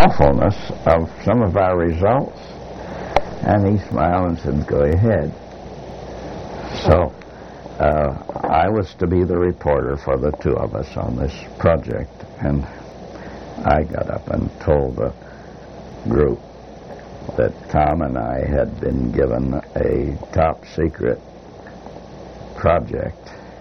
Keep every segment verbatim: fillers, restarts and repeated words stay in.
awfulness of some of our results. And he smiled and said, go ahead. So uh, I was to be the reporter for the two of us on this project, and I got up and told the group that Tom and I had been given a top secret project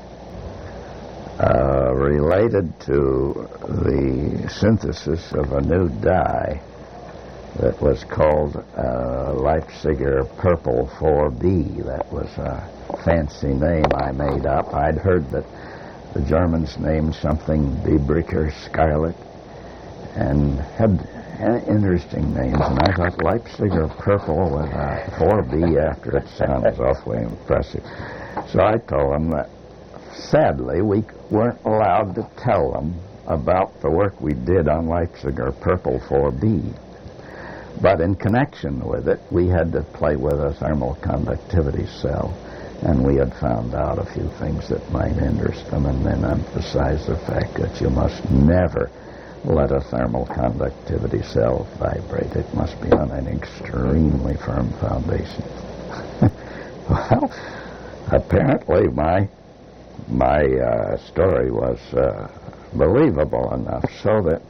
uh, related to the synthesis of a new dye that was called uh, Leipziger Purple four B. That was a fancy name I made up. I'd heard that the Germans named something Biebricker Scarlet and had interesting names, and I thought Leipziger Purple with a four B after it sounds awfully impressive. So I told them that sadly we weren't allowed to tell them about the work we did on Leipziger Purple four B. But in connection with it, we had to play with a thermal conductivity cell, and we had found out a few things that might interest them, and then emphasize the fact that you must never let a thermal conductivity cell vibrate. It must be on an extremely firm foundation. Well, apparently my my uh, story was uh, believable enough so that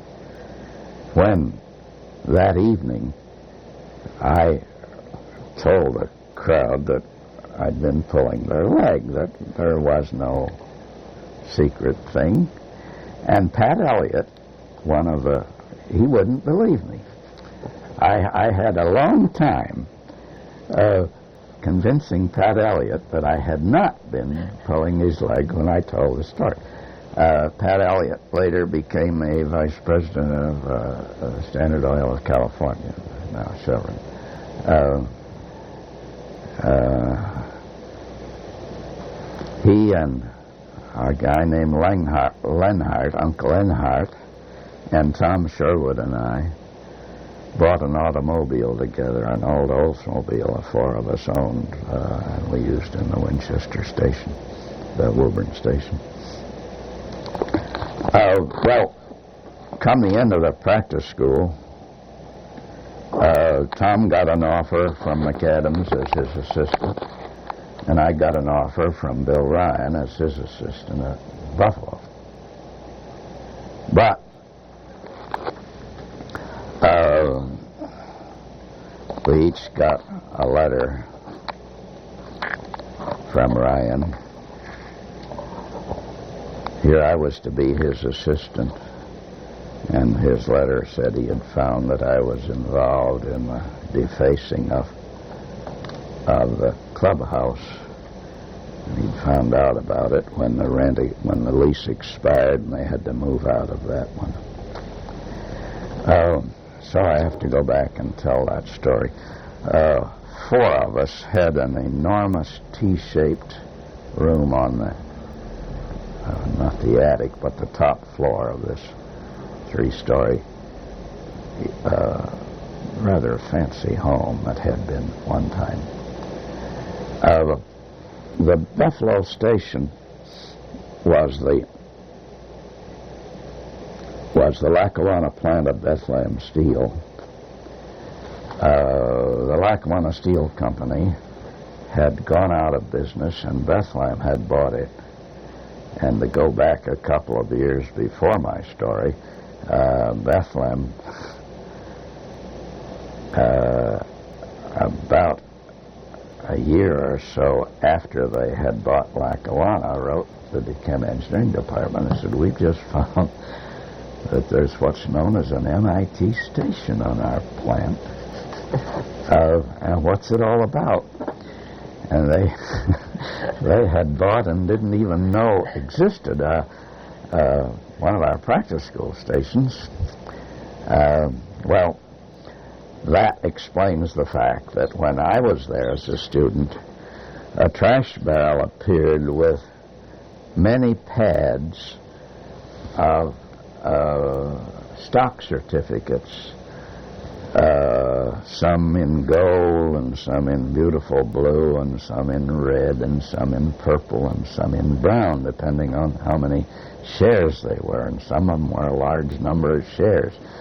when that evening I told the crowd that I'd been pulling their leg, that there was no secret thing, and Pat Elliott, one of the, he wouldn't believe me. I, I had a long time uh, convincing Pat Elliott that I had not been pulling his leg when I told the story. Uh, Pat Elliott later became a vice president of uh, uh, Standard Oil of California, now Chevron. Uh, uh, he and a guy named Lenhart, Lenhart, Uncle Lenhart, and Tom Sherwood and I bought an automobile together, an old Oldsmobile, the four of us owned, uh, and we used in the Winchester station, the Woburn station. Uh, well, come the end of the practice school, uh, Tom got an offer from McAdams as his assistant, and I got an offer from Bill Ryan as his assistant at Buffalo. But uh, we each got a letter from Ryan. Here I was to be his assistant, and his letter said he had found that I was involved in the defacing of of the clubhouse. And he'd found out about it when the rent, when the lease expired, and they had to move out of that one. Uh, so I have to go back and tell that story. Uh, four of us had an enormous T-shaped room on the Uh, not the attic, but the top floor of this three-story, uh, rather fancy home that had been one time. Uh, the Buffalo station was the was the Lackawanna plant of Bethlehem Steel. Uh, the Lackawanna Steel Company had gone out of business, and Bethlehem had bought it. And to go back a couple of years before my story, uh, Bethlehem, uh, about a year or so after they had bought Lackawanna, wrote to the Chem Engineering Department and said, we've just found that there's what's known as an M I T station on our plant. Uh, and what's it all about? And they they had bought and didn't even know existed uh, uh, one of our practice school stations. Uh, well, that explains the fact that when I was there as a student, a trash barrel appeared with many pads of uh, stock certificates, uh, some in gold and some in beautiful blue and some in red and some in purple and some in brown, depending on how many shares they were, and some of them were a large number of shares.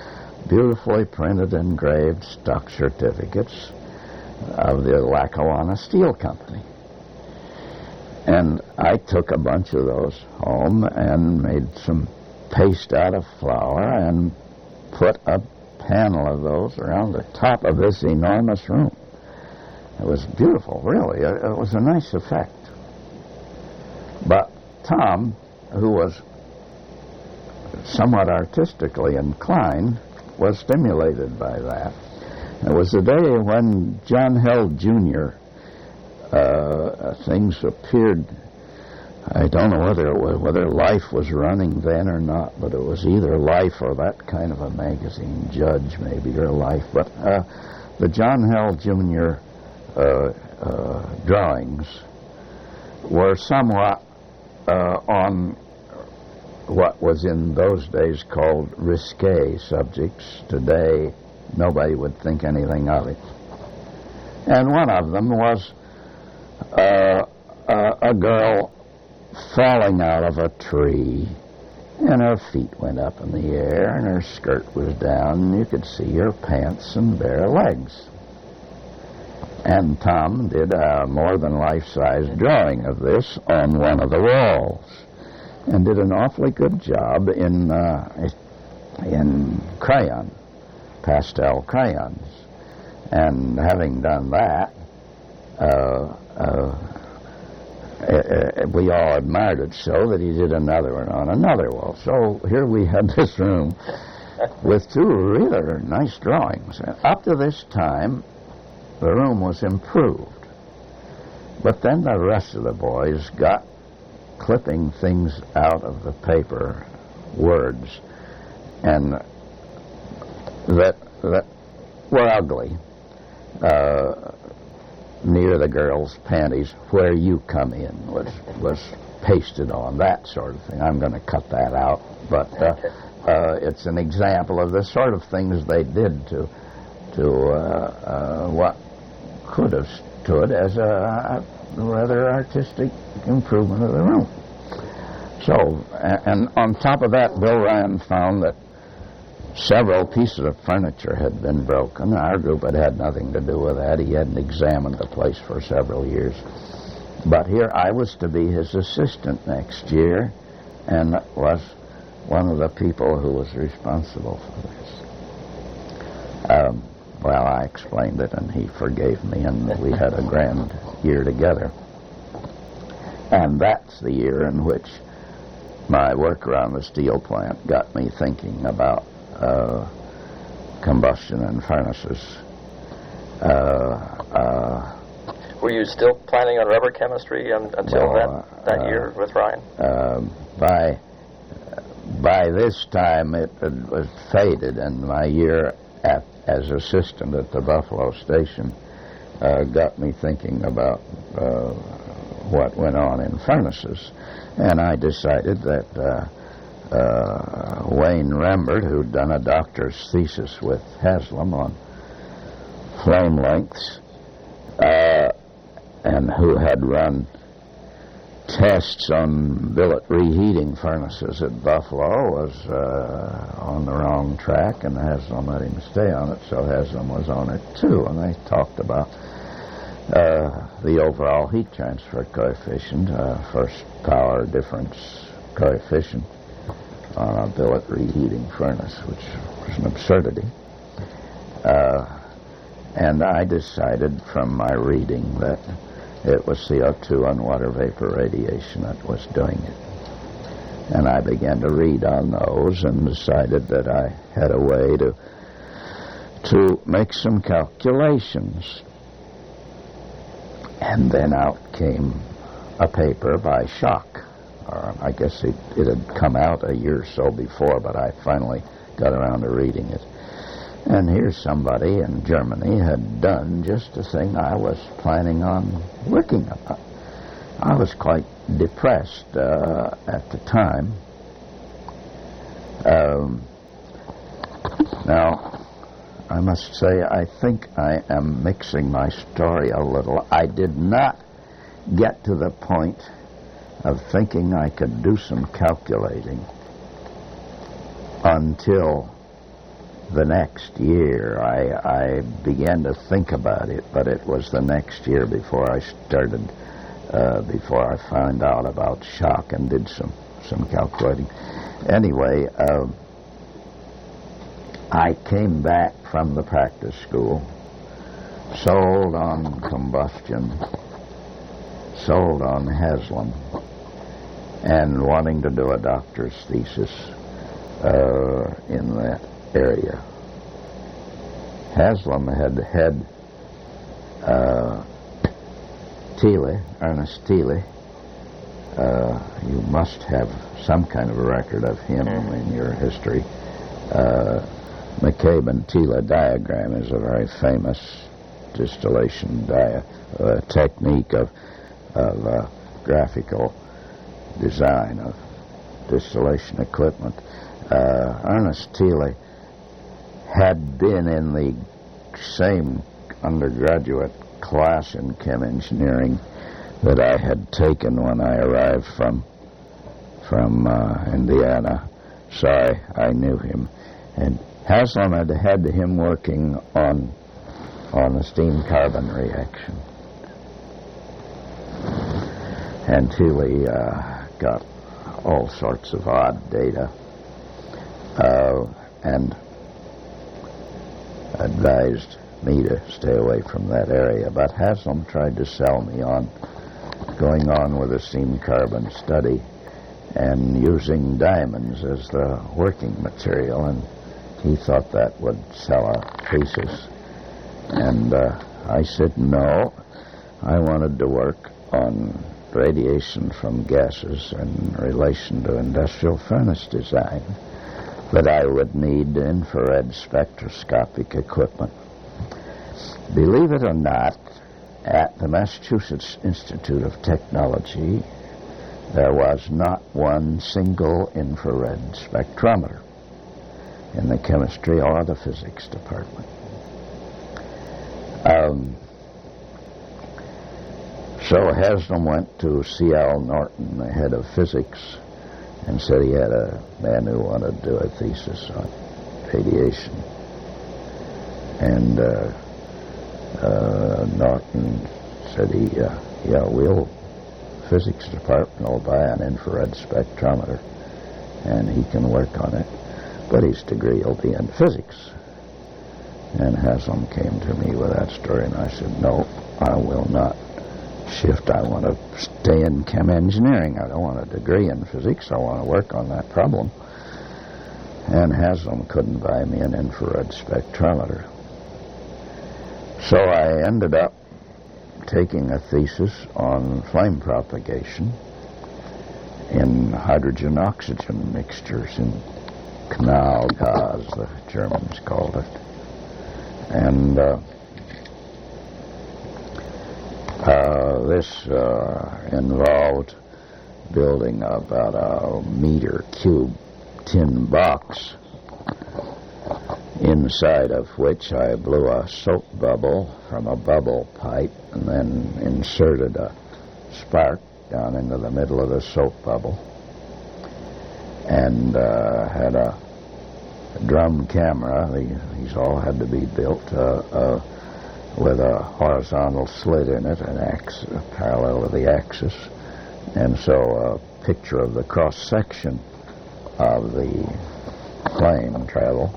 beautifully printed, engraved stock certificates of the Lackawanna Steel Company. And I took a bunch of those home and made some paste out of flour and put a panel of those around the top of this enormous room. It was beautiful, really. It, it was a nice effect. But Tom, who was somewhat artistically inclined, was stimulated by that. It was the day when John Held Junior Uh, things appeared. I don't know whether it was, whether Life was running then or not, but it was either Life or that kind of a magazine, Judge maybe, or Life. But uh, the John Held Junior Uh, uh, drawings were somewhat uh, on what was in those days called risque subjects. Today, nobody would think anything of it. And one of them was uh, a, a girl falling out of a tree, and her feet went up in the air, and her skirt was down, and you could see her pants and bare legs. And Tom did a more than life-size drawing of this on one of the walls, and did an awfully good job in uh, in crayon, pastel crayons. And having done that, uh, uh, we all admired it so that he did another one on another wall. So here we had this room with two really nice drawings. And up to this time, the room was improved. But then the rest of the boys got clipping things out of the paper, words, and that that were ugly. Uh, near the girls' panties, "Where you come in" was was pasted on, that sort of thing. I'm going to cut that out, but uh, uh, it's an example of the sort of things they did to to uh, uh, what could have stood as a, a rather artistic improvement of the room. So, and on top of that, Bill Ryan found that several pieces of furniture had been broken. Our group had had nothing to do with that. He hadn't examined the place for several years. But here I was to be his assistant next year, and was one of the people who was responsible for this. Um, well, I explained it, and he forgave me, and we had a grand year together. And that's the year in which my work around the steel plant got me thinking about uh, combustion and furnaces. Uh, uh, Were you still planning on rubber chemistry un- until well, that, that uh, year with Ryan? Uh, by by this time, it, it was faded, and my year at, as assistant at the Buffalo station uh, got me thinking about uh, what went on in furnaces. And I decided that uh, uh, Wayne Rembert, who'd done a doctor's thesis with Haslam on flame lengths, uh, and who had run tests on billet reheating furnaces at Buffalo, was uh, on the wrong track, and Haslam let him stay on it, so Haslam was on it too. And they talked about uh, the overall heat transfer coefficient, uh, first power difference coefficient on a billet reheating furnace, which was an absurdity. Uh, and I decided from my reading that it was C O two and water vapor radiation that was doing it. And I began to read on those and decided that I had a way to to make some calculations. And then out came a paper by Schock. Or I guess it, it had come out a year or so before, but I finally got around to reading it. And here's somebody in Germany had done just the thing I was planning on working on. I was quite depressed uh, at the time. Um, now, I must say, I think I am mixing my story a little. I did not get to the point of thinking I could do some calculating until the next year. I, I began to think about it, but it was the next year before I started, uh, before I found out about shock and did some, some calculating. Anyway, uh, I came back from the practice school, sold on combustion, sold on Haslam, and wanting to do a doctor's thesis uh, in that area. Haslam had had uh, Thiele, Ernest Thiele. Uh, you must have some kind of a record of him in your history. Uh, McCabe-Thiele diagram is a very famous distillation dia- uh, technique of, of uh, graphical design of distillation equipment. Uh, Ernest Thiele had been in the same undergraduate class in chem engineering that I had taken when I arrived from from uh, Indiana, so I, I knew him. And Haslam had had him working on on a steam carbon reaction, and Thiele uh, got all sorts of odd data uh, and advised me to stay away from that area. But Haslam tried to sell me on going on with a steam carbon study and using diamonds as the working material, and he thought that would sell a thesis. And uh, I said no. I wanted to work on radiation from gases in relation to industrial furnace design, but I would need infrared spectroscopic equipment. Believe it or not, at the Massachusetts Institute of Technology, there was not one single infrared spectrometer in the chemistry or the physics department. Um, so Haslam went to C L Norton, the head of physics, and said he had a man who wanted to do a thesis on radiation. And uh, uh, Norton said, he, uh, yeah, we'll, physics department will buy an infrared spectrometer, and he can work on it, but his degree will be in physics. And Haslam came to me with that story, and I said, no, I will not shift. I want to stay in chem engineering. I don't want a degree in physics. I want to work on that problem. And Haslam couldn't buy me an infrared spectrometer. So I ended up taking a thesis on flame propagation in hydrogen-oxygen mixtures, in Knallgas, the Germans called it. And uh, uh, this uh, involved building about a meter cube tin box, inside of which I blew a soap bubble from a bubble pipe and then inserted a spark down into the middle of the soap bubble, and uh, had a drum camera. These all had to be built uh, uh, with a horizontal slit in it, an axis parallel to the axis, and so a picture of the cross-section of the flame travel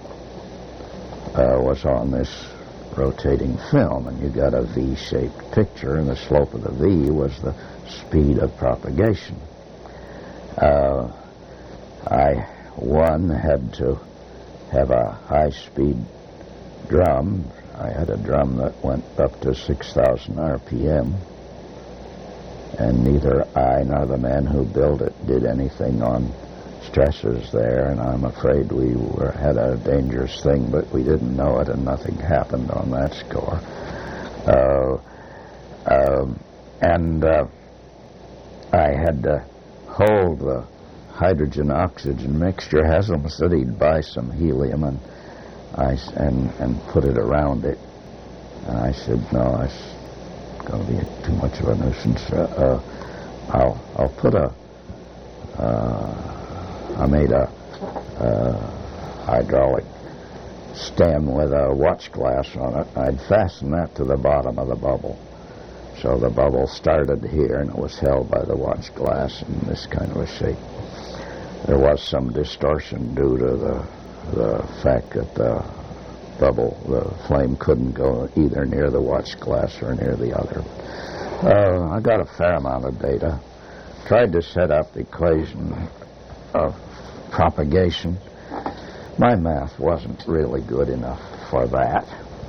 uh, was on this rotating film, and you got a V-shaped picture, and the slope of the V was the speed of propagation. Uh, I, one, had to have a high-speed drum. I had a drum that went up to six thousand R P M, and neither I nor the man who built it did anything on stresses there, and I'm afraid we were, had a dangerous thing, but we didn't know it, and nothing happened on that score. Uh, um, and uh, I had to hold the hydrogen-oxygen mixture. Haslam said he'd buy some helium and I and and put it around it. And I said, no, it's going to be too much of a nuisance. Uh, uh, I'll I'll put a. Uh, I made a uh, hydraulic stem with a watch glass on it. I'd fasten that to the bottom of the bubble. So the bubble started here, and it was held by the watch glass in this kind of a shape. There was some distortion due to the, the fact that the bubble, the flame couldn't go either near the watch glass or near the other. Uh, I got a fair amount of data. Tried to set up the equation of propagation. My math wasn't really good enough for that.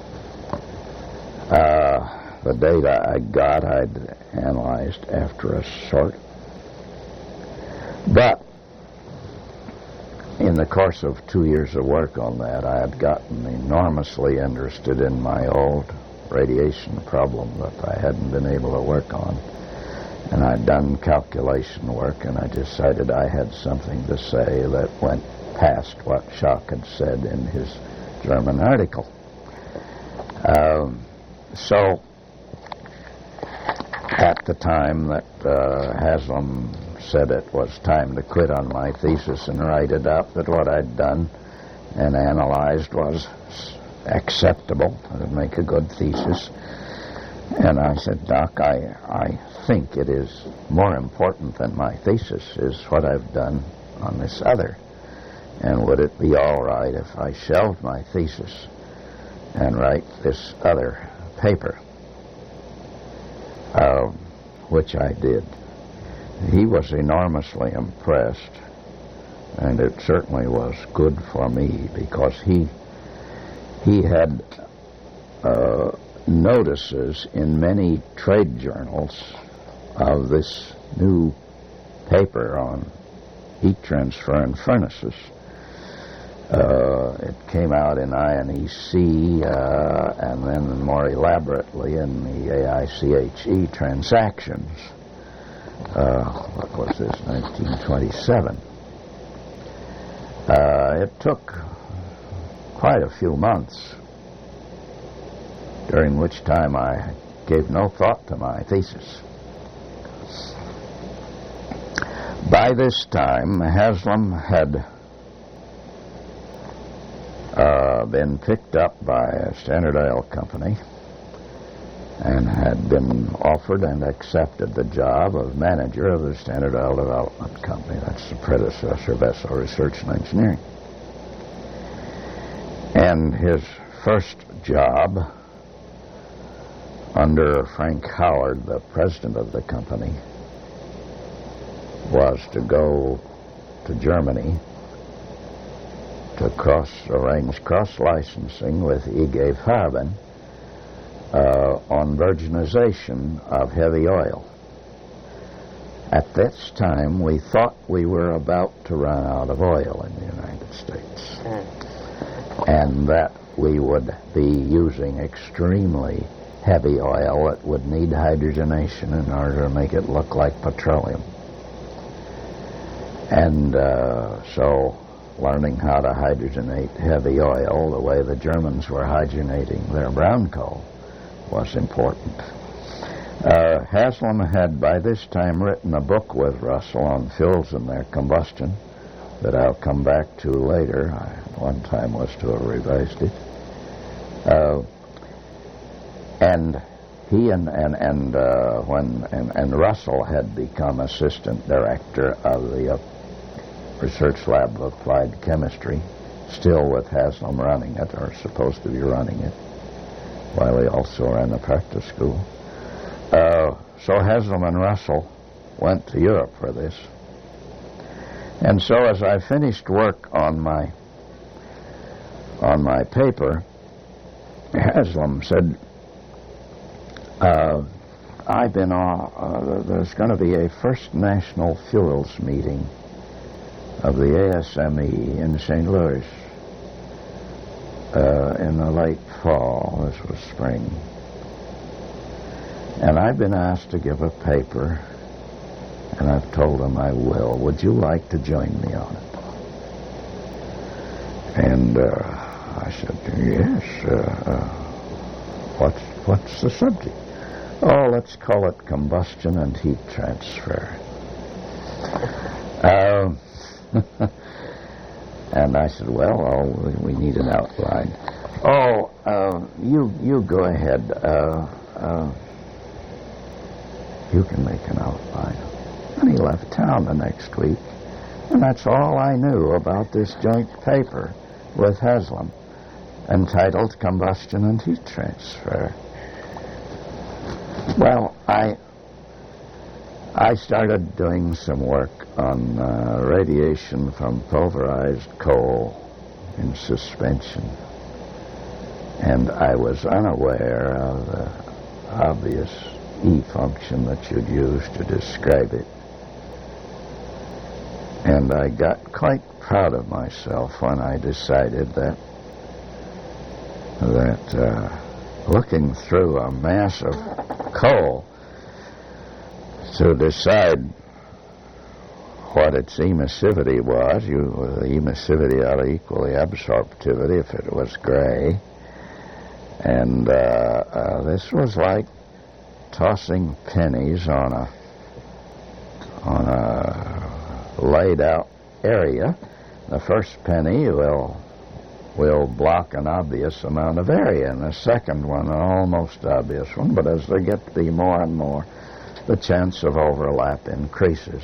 Uh, the data I got, I'd analyzed after a sort. But in the course of two years of work on that, I had gotten enormously interested in my old radiation problem that I hadn't been able to work on. And I'd done calculation work, and I decided I had something to say that went past what Schock had said in his German article. Um, so, at the time that uh, Haslam said it was time to quit on my thesis and write it up, that what I'd done and analyzed was acceptable. It would make a good thesis. And I said, Doc, I, I think it is more important than my thesis is what I've done on this other. And would it be all right if I shelved my thesis and write this other paper? Uh, which I did. He was enormously impressed, and it certainly was good for me because he he had uh, notices in many trade journals of this new paper on heat transfer in furnaces. Uh, it came out in I N E C uh, and then more elaborately in the A I C H E transactions. Uh, what was this, nineteen twenty-seven? Uh, it took quite a few months, during which time I gave no thought to my thesis. By this time, Haslam had uh, been picked up by a Standard Oil company and had been offered and accepted the job of manager of the Standard Oil Development Company. That's the predecessor of Esso Research and Engineering. And his first job under Frank Howard, the president of the company, was to go to Germany to cross arrange cross-licensing with I G Farben uh, on virginization of heavy oil. At this time, we thought we were about to run out of oil in the United States, and that we would be using extremely heavy oil that would need hydrogenation in order to make it look like petroleum. And uh, so learning how to hydrogenate heavy oil the way the Germans were hydrogenating their brown coal was important. Uh, Haslam had by this time written a book with Russell on fuels and their combustion that I'll come back to later. I, one time was to have revised it. Uh, and he and and, and uh, when and, and Russell had become assistant director of the uh, Research Lab of Applied Chemistry, still with Haslam running it, or supposed to be running it, while he also ran the practice school. Uh, so Haslam and Russell went to Europe for this. And so as I finished work on my on my paper, Haslam said, uh, I've been on, uh, there's going to be a first national fuels meeting of the A S M E in Saint Louis uh, in the late fall. This was spring. And I've been asked to give a paper, and I've told them I will. Would you like to join me on it? And uh, I said, yes. Uh, uh, what's, what's the subject? Oh, let's call it combustion and heat transfer. Uh, And I said, well, oh, we need an outline. Oh, uh, you you go ahead. Uh, uh, you can make an outline. And he left town the next week. And that's all I knew about this joint paper with Haslam, entitled Combustion and Heat Transfer. Well, I I started doing some work on uh, radiation from pulverized coal in suspension. And I was unaware of the obvious E function that you'd use to describe it. And I got quite proud of myself when I decided that that uh, looking through a mass of coal to decide what its emissivity was, you, the emissivity ought to equal the absorptivity if it was gray. And uh, uh, this was like tossing pennies on a on a laid out area. The first penny will will block an obvious amount of area, and the second one an almost obvious one. But as there get to be more and more, the chance of overlap increases.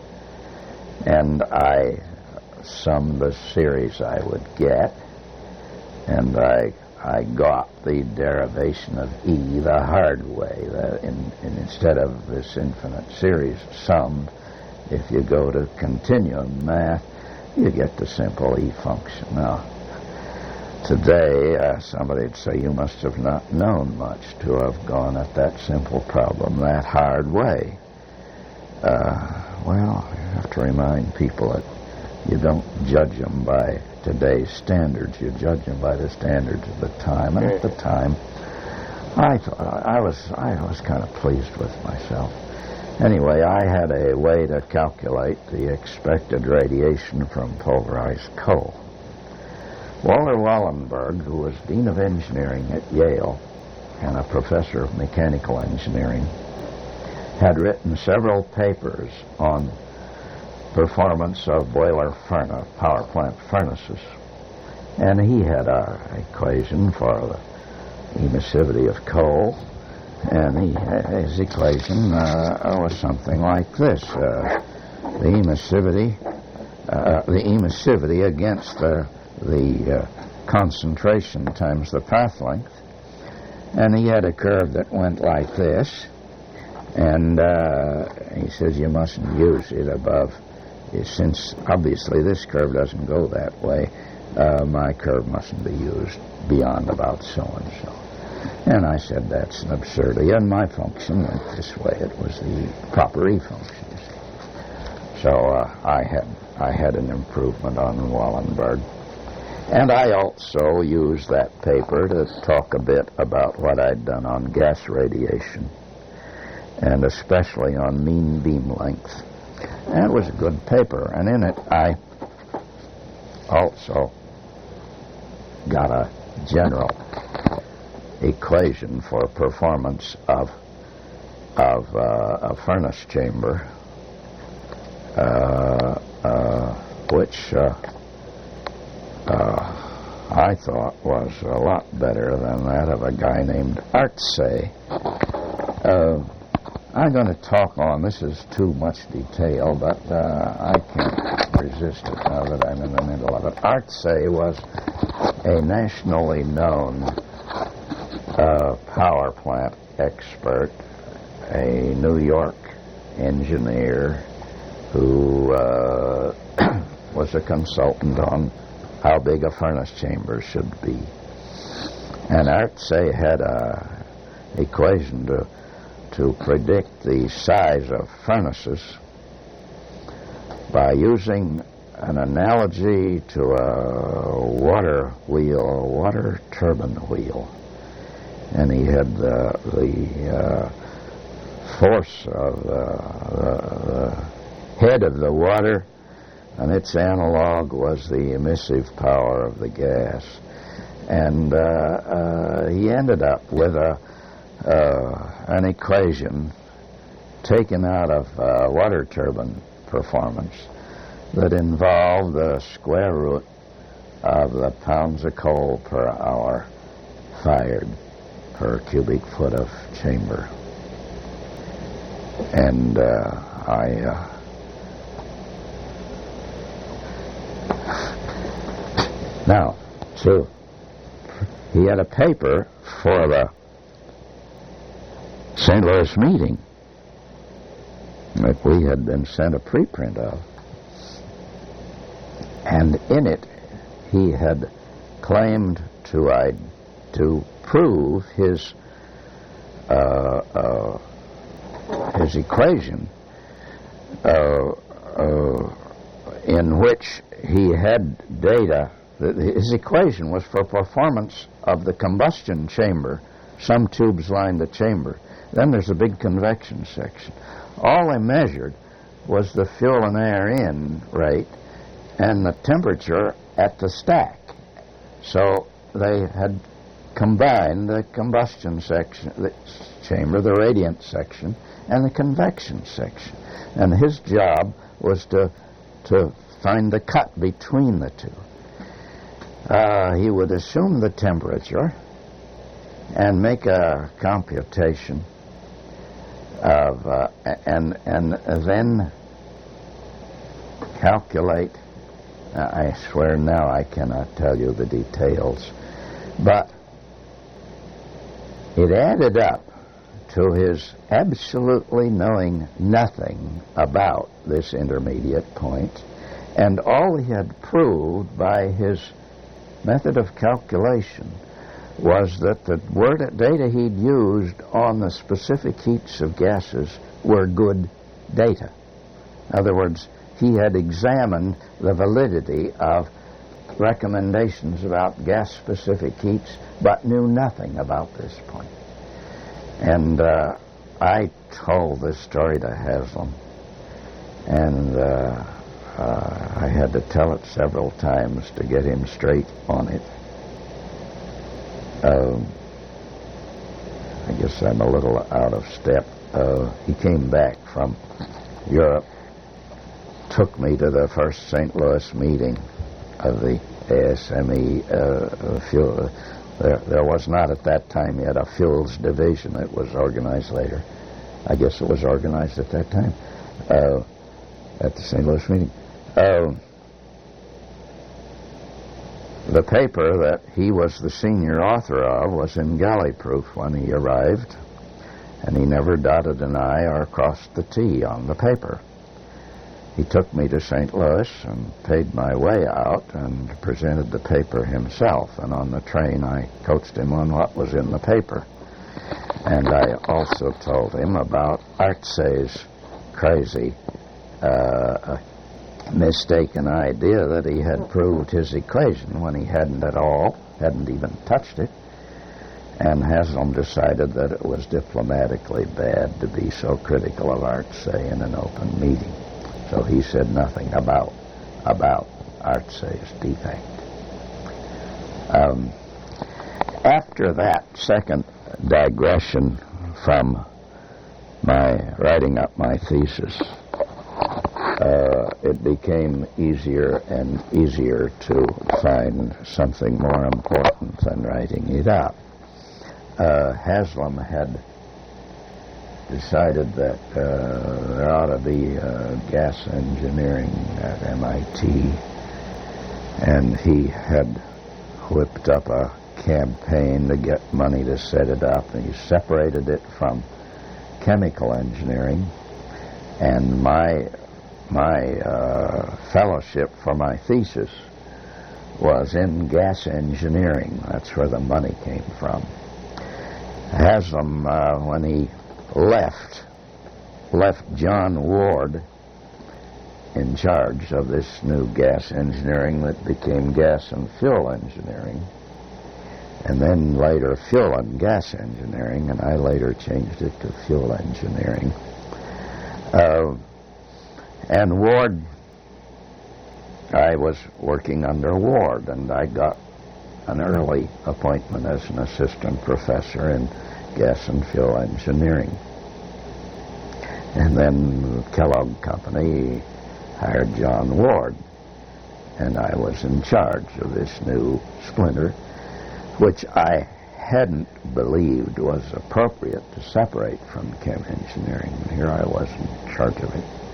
And I summed the series I would get, and I I got the derivation of E the hard way. The, in, in, instead of this infinite series summed, if you go to continuum math, you get the simple E function. Now, today, uh, somebody would say you must have not known much to have gone at that simple problem that hard way. Uh, well, you have to remind people that you don't judge them by today's standards. You judge them by the standards of the time. And at the time, I thought I was I was kind of pleased with myself. Anyway, I had a way to calculate the expected radiation from pulverized coal. Walter Wallenberg, who was Dean of Engineering at Yale and a professor of mechanical engineering, had written several papers on performance of boiler furnace, power plant furnaces. And he had an equation for the emissivity of coal, and he, his equation uh, was something like this. Uh, the emissivity, uh, the emissivity against the, the uh, concentration times the path length. And he had a curve that went like this, and uh, he says you mustn't use it above, since obviously this curve doesn't go that way, uh, my curve mustn't be used beyond about so-and-so. And I said that's an absurdity, and my function went this way. It was the proper E function. So uh, I had I had an improvement on Wallenberg. And I also used that paper to talk a bit about what I'd done on gas radiation, and especially on mean beam length. And it was a good paper, and in it I also got a general equation for performance of of uh, a furnace chamber, uh, uh, which uh, uh, I thought was a lot better than that of a guy named Artsay. Uh, I'm going to talk on, this is too much detail, but uh, I can't resist it now that I'm in the middle of it. Artsay was a nationally known uh, power plant expert, a New York engineer who uh, was a consultant on how big a furnace chamber should be. And Artsay had a equation to to predict the size of furnaces by using an analogy to a water wheel, a water turbine wheel. And he had the, the uh, force of uh, the, the head of the water, and its analog was the emissive power of the gas. And uh, uh, he ended up with a Uh, an equation taken out of uh, water turbine performance that involved the square root of the pounds of coal per hour fired per cubic foot of chamber. And uh, I uh, now, so he had a paper for the Saint Louis meeting that we had been sent a preprint of. And in it, he had claimed to I, to prove his uh, uh, his equation, uh, uh, in which he had data. His equation was for performance of the combustion chamber. Some tubes lined the chamber. Then there's a big convection section. All they measured was the fuel and air in rate and the temperature at the stack. So they had combined the combustion section, the chamber, the radiant section, and the convection section. And his job was to to find the cut between the two. Uh, he would assume the temperature and make a computation of uh, and and then calculate. Uh, I swear now I cannot tell you the details, but it added up to his absolutely knowing nothing about this intermediate point, and all he had proved by his method of calculation was that the word data he'd used on the specific heats of gases were good data. In other words, he had examined the validity of recommendations about gas-specific heats, but knew nothing about this point. And uh, I told this story to Haslam, and uh, uh, I had to tell it several times to get him straight on it. Uh, I guess I'm a little out of step. Uh, he came back from Europe, took me to the first Saint Louis meeting of the A S M E uh, fuel. There, there was not at that time yet a fuels division. It was organized later. I guess it was organized at that time uh, at the Saint Louis meeting. Uh, the paper that he was the senior author of was in galley proof when he arrived, and he never dotted an I or crossed the T on the paper. He took me to Saint Louis and paid my way out and presented the paper himself. And on the train, I coached him on what was in the paper. And I also told him about Artsay's crazy, uh, mistaken idea that he had proved his equation when he hadn't at all, hadn't even touched it. And Haslam decided that it was diplomatically bad to be so critical of Artsay in an open meeting. So he said nothing about about Artsay's defect. Um, after that second digression from my writing up my thesis, uh, it became easier and easier to find something more important than writing it up. Uh, Haslam had decided that uh, there ought to be uh, gas engineering at M I T, and he had whipped up a campaign to get money to set it up, and he separated it from chemical engineering, and my my uh, fellowship for my thesis was in gas engineering. That's where the money came from. Haslam, uh, when he left left John Ward in charge of this new gas engineering that became gas and fuel engineering, and then later fuel and gas engineering, and I later changed it to fuel engineering. Uh, and Ward, I was working under Ward, and I got an early appointment as an assistant professor in gas and fuel engineering. And then Kellogg Company hired John Ward, and I was in charge of this new splinter, which I hadn't believed was appropriate to separate from chem engineering. And here I was in charge of it.